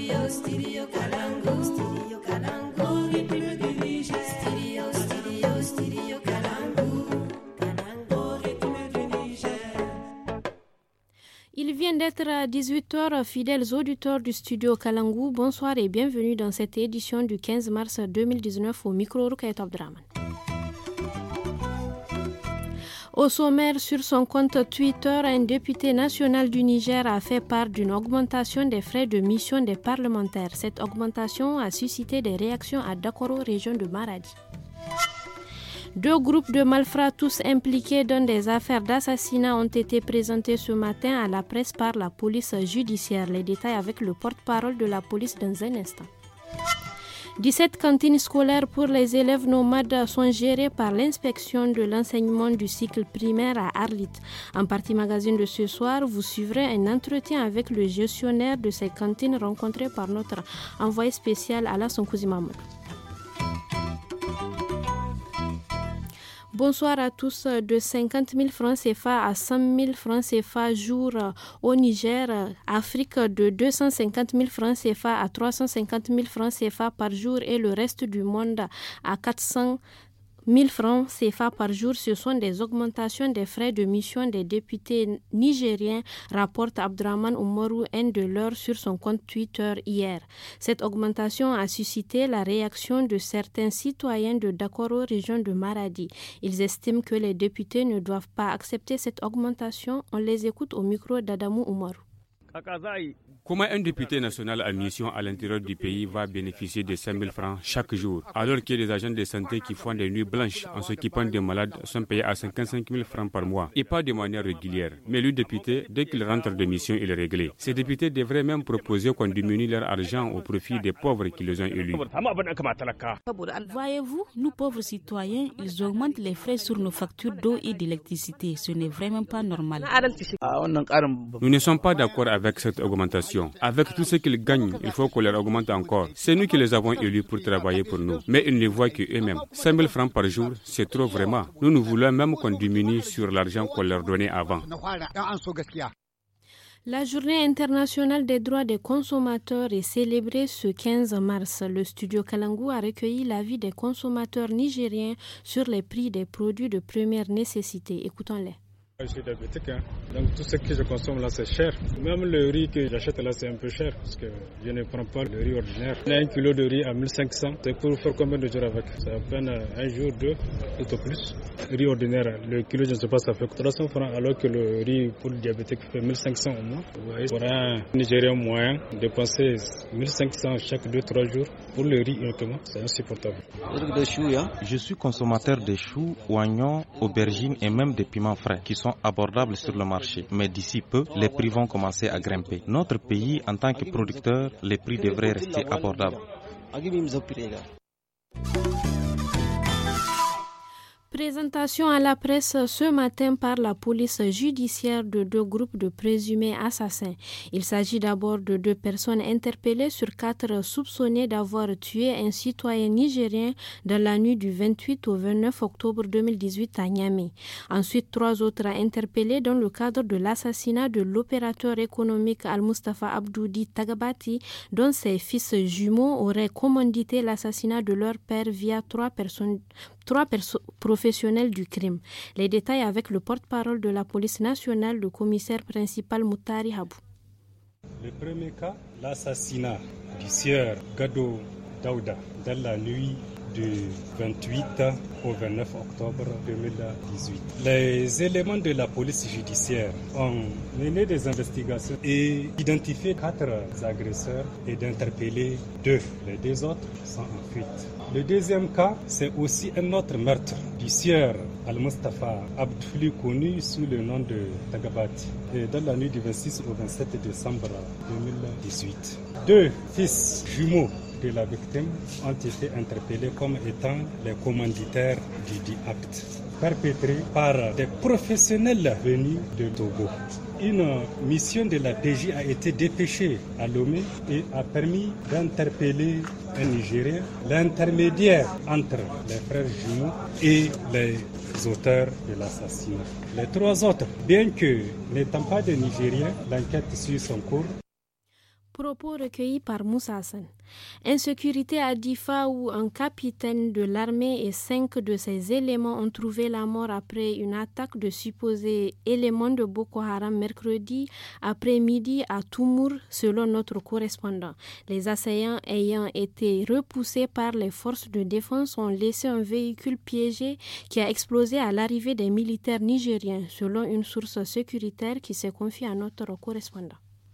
Il vient d'être à 18h, fidèles auditeurs du studio Kalangu, bonsoir et bienvenue dans cette édition du 15 mars 2019 au micro Rukaït Abdraman. Au sommaire, sur son compte Twitter, un député national du Niger a fait part d'une augmentation des frais de mission des parlementaires. Cette augmentation a suscité des réactions à Dakoro, région de Maradi. 2 groupes de malfrats tous impliqués dans des affaires d'assassinat ont été présentés ce matin à la presse par la police judiciaire. Les détails avec le porte-parole de la police dans un instant. 17 cantines scolaires pour les élèves nomades sont gérées par l'inspection de l'enseignement du cycle primaire à Arlit. En partie magazine de ce soir, vous suivrez un entretien avec le gestionnaire de ces cantines rencontré par notre envoyé spécial Alassane Kouzimamadou. Bonsoir à tous. De 50 000 francs CFA à 100 000 francs CFA jour au Niger, Afrique de 250 000 francs CFA à 350 000 francs CFA par jour et le reste du monde à 400 000 francs CFA par jour. Ce sont des augmentations des frais de mission des députés nigériens, rapporte Abdraman Oumarou, un de leurs, sur son compte Twitter hier. Cette augmentation a suscité la réaction de certains citoyens de Dakoro, région de Maradi. Ils estiment que les députés ne doivent pas accepter cette augmentation. On les écoute au micro d'Adamou Oumarou. Comment un député national à mission à l'intérieur du pays va bénéficier de 5 000 francs chaque jour, alors que les agents de santé qui font des nuits blanches en s'occupant des malades sont payés à 55 000 francs par mois, et pas de manière régulière. Mais le député, dès qu'il rentre de mission, il est réglé. Ces députés devraient même proposer qu'on diminue leur argent au profit des pauvres qui les ont élus. Voyez-vous, nous pauvres citoyens, ils augmentent les frais sur nos factures d'eau et d'électricité. Ce n'est vraiment pas normal. Nous ne sommes pas d'accord avec cette augmentation. Avec tout ce qu'ils gagnent, il faut qu'on leur augmente encore. C'est nous qui les avons élus pour travailler pour nous. Mais ils ne voient qu'eux-mêmes. 5 000 francs par jour, c'est trop vraiment. Nous voulons même qu'on diminue sur l'argent qu'on leur donnait avant. La journée internationale des droits des consommateurs est célébrée ce 15 mars. Le studio Kalangu a recueilli l'avis des consommateurs nigériens sur les prix des produits de première nécessité. Écoutons-les. Je suis diabétique, donc tout ce que je consomme là c'est cher. Même le riz que j'achète là c'est un peu cher parce que je ne prends pas le riz ordinaire. Un kilo de riz à 1500, c'est pour faire combien de jours avec? C'est à peine un jour, 2, tout au plus. Le riz ordinaire, le kilo je ne sais pas, ça fait 300 francs alors que le riz pour le diabétique fait 1500 au moins. Vous voyez, pour un Nigérien moyen, dépenser 1500 chaque 2-3 jours pour le riz uniquement, c'est insupportable. Je suis consommateur de choux, oignons, aubergines et même des piments frais qui sont abordables sur le marché. Mais d'ici peu, les prix vont commencer à grimper. Notre pays, en tant que producteur, les prix devraient rester abordables. Présentation à la presse ce matin par la police judiciaire de 2 groupes de présumés assassins. Il s'agit d'abord de 2 personnes interpellées sur 4 soupçonnées d'avoir tué un citoyen nigérien dans la nuit du 28 au 29 octobre 2018 à Niamey. Ensuite, 3 autres interpellés dans le cadre de l'assassinat de l'opérateur économique Al-Mustafa Abdoudi Tagabati, dont ses fils jumeaux auraient commandité l'assassinat de leur père via 3 professionnels du crime. Les détails avec le porte-parole de la police nationale, le commissaire principal Moutari Habou. Le premier cas, l'assassinat du sieur Gado Daouda dans la nuit du 28 au 29 octobre 2018. Les éléments de la police judiciaire ont mené des investigations et identifié 4 agresseurs et d'interpeller 2. Les 2 autres sont en fuite. Le deuxième cas, c'est aussi un autre meurtre du sieur Al-Mustafa Abdouli, connu sous le nom de Tagabati, et dans la nuit du 26 au 27 décembre 2018. 2 fils jumeaux de la victime ont été interpellés comme étant les commanditaires du dit acte, perpétré par des professionnels venus de Togo. Une mission de la PJ a été dépêchée à Lomé et a permis d'interpeller un Nigérien, l'intermédiaire entre les frères jumeaux et les auteurs de l'assassinat. Les 3 autres, bien que n'étant pas des Nigériens, l'enquête suit son cours. Propos recueillis par Moussa Hassan. Insécurité à Difa où un capitaine de l'armée et 5 de ses éléments ont trouvé la mort après une attaque de supposés éléments de Boko Haram mercredi après-midi à Toumour, selon notre correspondant. Les assaillants ayant été repoussés par les forces de défense ont laissé un véhicule piégé qui a explosé à l'arrivée des militaires nigériens, selon une source sécuritaire qui s'est confiée à notre correspondant.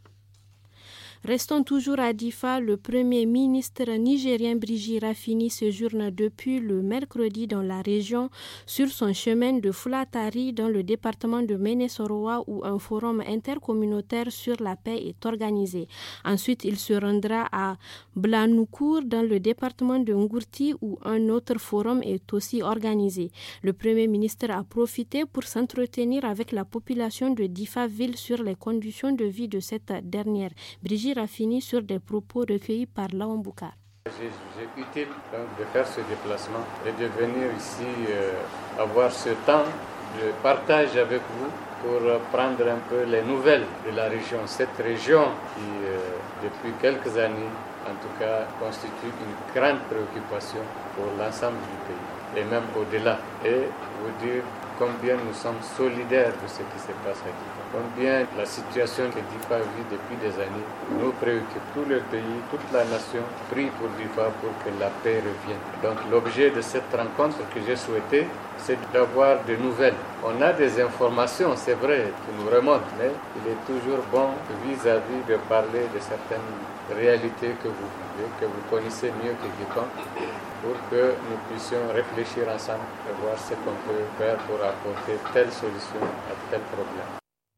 Restons toujours à Difa, le premier ministre nigérien Brigitte Raffini séjourne depuis le mercredi dans la région sur son chemin de Fulatari dans le département de Ménésoroa où un forum intercommunautaire sur la paix est organisé. Ensuite, il se rendra à Blanoukour dans le département de Ngourti où un autre forum est aussi organisé. Le premier ministre a profité pour s'entretenir avec la population de Difa ville sur les conditions de vie de cette dernière. Brigitte a fini sur des propos recueillis par Lawan Boukar. J'ai utile de faire ce déplacement et de venir ici avoir ce temps de partage avec vous pour prendre un peu les nouvelles de la région. Cette région qui, depuis quelques années, en tout cas, constitue une grande préoccupation pour l'ensemble du pays et même au-delà. Et vous dire combien nous sommes solidaires de ce qui se passe à Difa. Combien la situation que Difa vit depuis des années nous préoccupe. Tout le pays, toute la nation prie pour Difa pour que la paix revienne. Donc l'objet de cette rencontre que j'ai souhaité, c'est d'avoir de nouvelles. On a des informations, c'est vrai, qui nous remontent, mais il est toujours bon vis-à-vis de parler de certaines réalités que vous vivez, que vous connaissez mieux que quiconque, pour que nous puissions réfléchir ensemble et voir ce qu'on peut faire pour apporter telle solution à tel problème.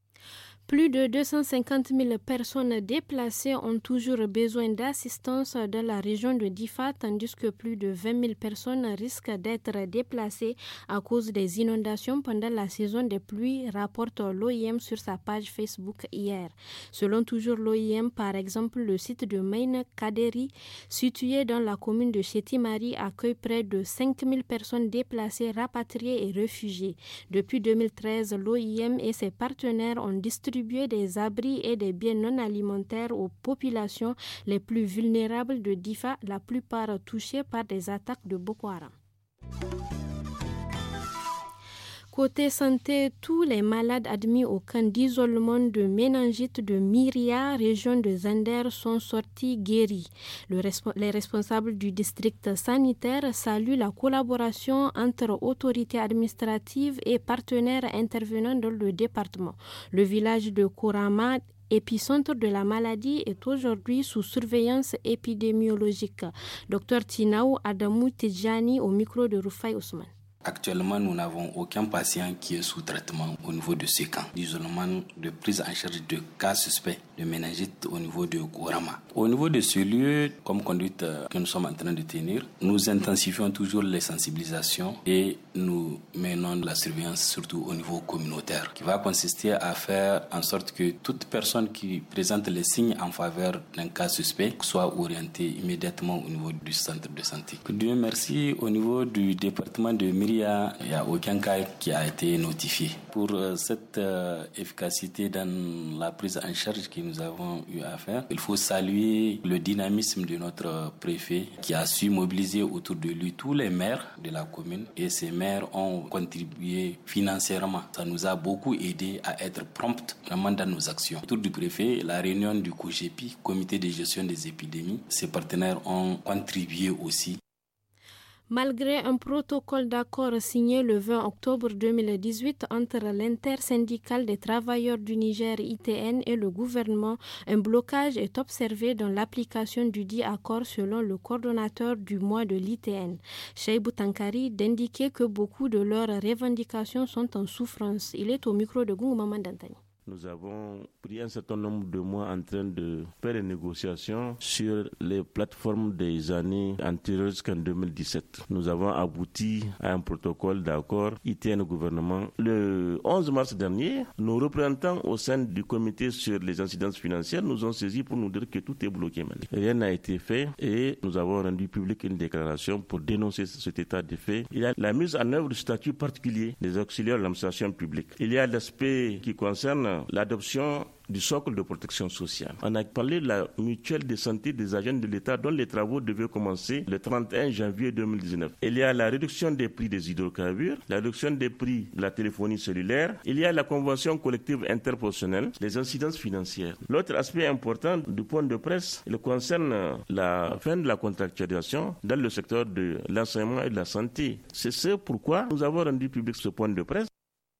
Plus de 250 000 personnes déplacées ont toujours besoin d'assistance dans la région de Difa, tandis que plus de 20 000 personnes risquent d'être déplacées à cause des inondations pendant la saison des pluies, rapporte l'OIM sur sa page Facebook hier. Selon toujours l'OIM, par exemple, le site de Maine Kaderi, situé dans la commune de Chetimari, accueille près de 5 000 personnes déplacées, rapatriées et réfugiées. Depuis 2013, l'OIM et ses partenaires ont distribué des abris et des biens non alimentaires aux populations les plus vulnérables de Difa, la plupart touchées par des attaques de Boko Haram. Côté santé, tous les malades admis au camp d'isolement de méningite de Myria, région de Zander, sont sortis guéris. Les responsables du district sanitaire saluent la collaboration entre autorités administratives et partenaires intervenant dans le département. Le village de Korama, épicentre de la maladie, est aujourd'hui sous surveillance épidémiologique. Dr Tinaou Adamou Tijani au micro de Rufai Ousmane. Actuellement, nous n'avons aucun patient qui est sous traitement au niveau de ce camp d'isolement de prise en charge de cas suspects de méningite au niveau de Korama. Au niveau de ce lieu, comme conduite que nous sommes en train de tenir, nous intensifions toujours les sensibilisations et nous menons la surveillance surtout au niveau communautaire, qui va consister à faire en sorte que toute personne qui présente les signes en faveur d'un cas suspect soit orientée immédiatement au niveau du centre de santé. Dieu merci, au niveau du département de Myria, il n'y a aucun cas qui a été notifié. Pour cette efficacité dans la prise en charge que nous avons eu à faire, il faut saluer le dynamisme de notre préfet qui a su mobiliser autour de lui tous les maires de la commune, et ces maires ont contribué financièrement. Ça nous a beaucoup aidé à être promptes vraiment dans nos actions. Autour du préfet, la réunion du COGEPI, comité de gestion des épidémies, ses partenaires ont contribué aussi. Malgré un protocole d'accord signé le 20 octobre 2018 entre l'intersyndicale des travailleurs du Niger ITN et le gouvernement, un blocage est observé dans l'application du dit accord selon le coordonnateur du mois de l'ITN, Cheibou Tankari, d'indiquer que beaucoup de leurs revendications sont en souffrance. Il est au micro de Gungu Maman Dantani. Nous avons pris un certain nombre de mois en train de faire des négociations sur les plateformes des années antérieures jusqu'en 2017. Nous avons abouti à un protocole d'accord ITN au gouvernement. Le 11 mars dernier, nos représentants au sein du comité sur les incidences financières nous ont saisis pour nous dire que tout est bloqué. Rien n'a été fait et nous avons rendu public une déclaration pour dénoncer cet état de fait. Il y a la mise en œuvre du statut particulier des auxiliaires de l'administration publique. Il y a l'aspect qui concerne l'adoption du socle de protection sociale. On a parlé de la mutuelle de santé des agents de l'État dont les travaux devaient commencer le 31 janvier 2019. Il y a la réduction des prix des hydrocarbures, la réduction des prix de la téléphonie cellulaire, il y a la convention collective interprofessionnelle, les incidences financières. L'autre aspect important du point de presse, il concerne la fin de la contractualisation dans le secteur de l'enseignement et de la santé. C'est ce pourquoi nous avons rendu public ce point de presse.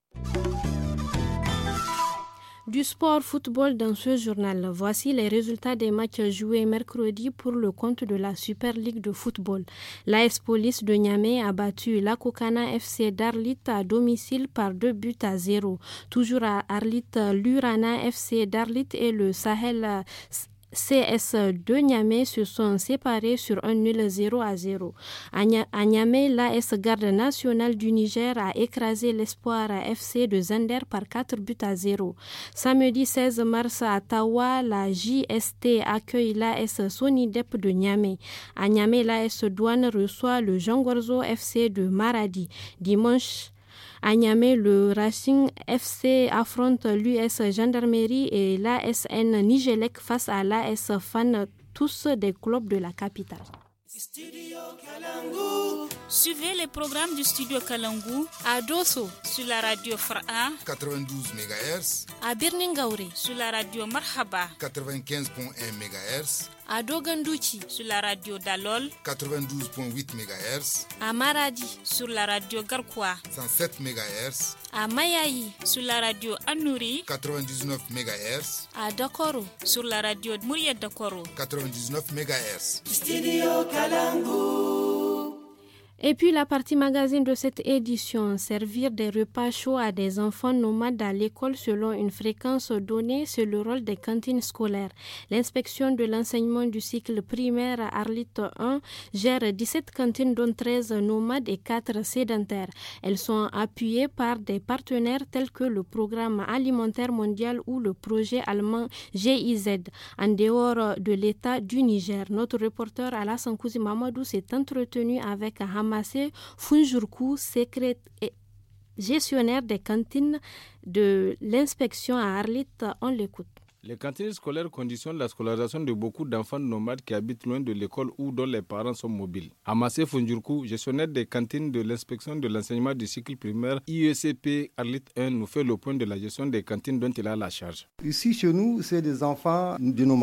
Du sport football dans ce journal. Voici les résultats des matchs joués mercredi pour le compte de la Super League de football. L'AS Police de Niamey a battu l'Akokana FC d'Arlit à domicile par 2-0. Toujours à Arlit, l'Urana FC d'Arlit et le Sahel CS de Niamey se sont séparés sur un nul 0-0. À Niamey, l'AS Garde nationale du Niger a écrasé l'Espoir FC de Zender par 4-0. Samedi 16 mars à Tawa, la JST accueille l'AS Sonidep de Niamey. À Niamey, l'AS Douane reçoit le Jangorzo FC de Maradi. Dimanche, à Niamey, le Racing FC affronte l'US Gendarmerie et l'ASN Nigelec face à l'AS Fan, tous des clubs de la capitale. Suivez les programmes du Studio Kalangu à Dosso sur la radio Fara 92 MHz, à Birningaure sur la radio Marhaba 95.1 MHz, à Dogandouchi sur la radio Dalol 92.8 MHz, à Maradi sur la radio Garkwa 107 MHz, à Mayaï sur la radio Anouri 99 MHz, à Dakoro sur la radio Mouria Dakoro 99 MHz. Studio Kalangu. Et puis la partie magazine de cette édition, servir des repas chauds à des enfants nomades à l'école selon une fréquence donnée, c'est le rôle des cantines scolaires. L'inspection de l'enseignement du cycle primaire à Arlit 1 gère 17 cantines dont 13 nomades et 4 sédentaires. Elles sont appuyées par des partenaires tels que le Programme alimentaire mondial ou le projet allemand GIZ, en dehors de l'État du Niger. Notre reporter Alassane Kouzi Mamadou s'est entretenu avec Hamassé Funjurkou, gestionnaire des cantines de l'inspection à Arlit. On l'écoute. Les cantines scolaires conditionnent la scolarisation de beaucoup d'enfants nomades qui habitent loin de l'école ou dont les parents sont mobiles. Hamassé Funjurkou, gestionnaire des cantines de l'inspection de l'enseignement du cycle primaire IECP Arlit 1, nous fait le point de la gestion des cantines dont il a la charge. Ici, chez nous, c'est des enfants de nomades.